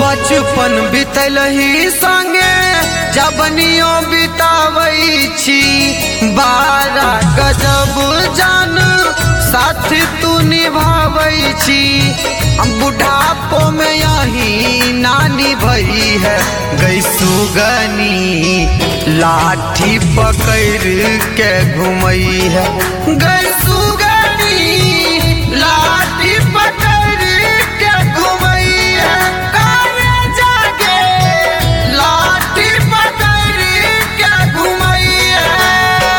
बचपन बितलही संगे जबनियो बितावै छी बारा गजब जान साथ तू निभावै छी। बुढ़ापो में यही नानी भई है गई सुगनी लाठी पकड़ के घुमई है गई सुगनी लाठी पकड़ के घुमई है काने जाके लाठी पकड़ के घुमई है।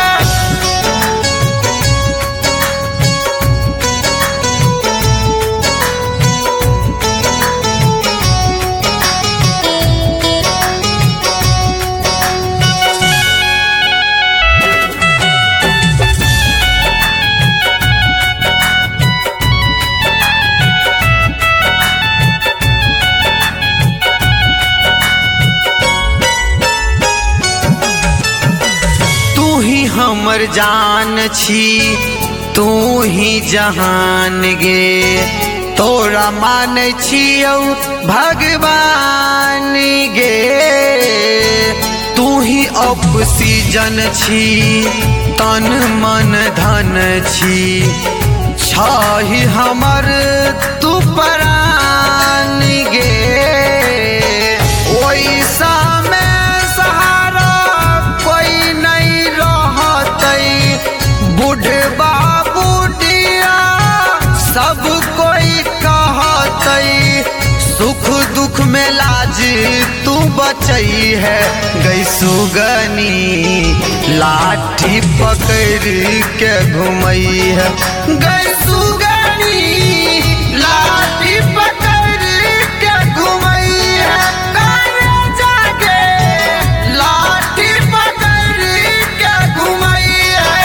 हमर जान छी तू ही जहान गे तोरा माने छियौ भगवान गे तू ही ऑक्सीजन छी तन मन धन छी छही हमर तू प्राण गे ओइसा बुढ़बा बुढ़िया सब कोई कहतई सुख दुख में लाज तू बचई है गई सुगनी लाठी पकड़ के घुमई है गई सुगनी लाठी पकड़ के घुमई है काने जाके लाठी पकड़ के घुमई है।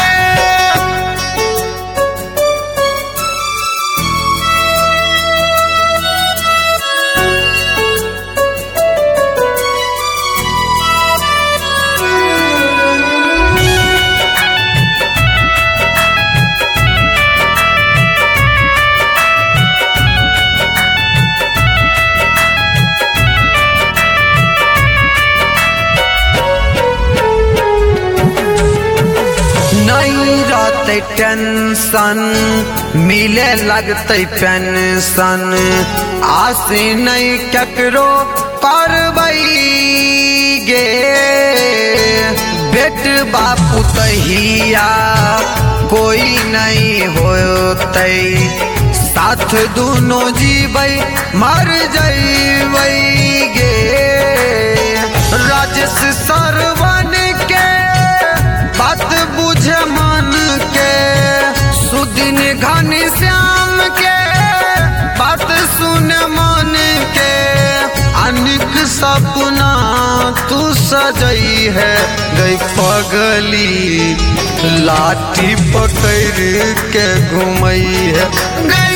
नहीं रहते टेंशन मिले लगते पेंशन आसे नहीं ककरो करबई गे बेट बापू तहिया कोई नहीं होते साथ दोनों जीवै मर जइबै गे राजेश सरवन के बात बुझे मन के सुदिन घनश्याम के बात सुन मन के अनिक सपना तू सजई है गई पगली लाठी पकड़ के घुमई है गई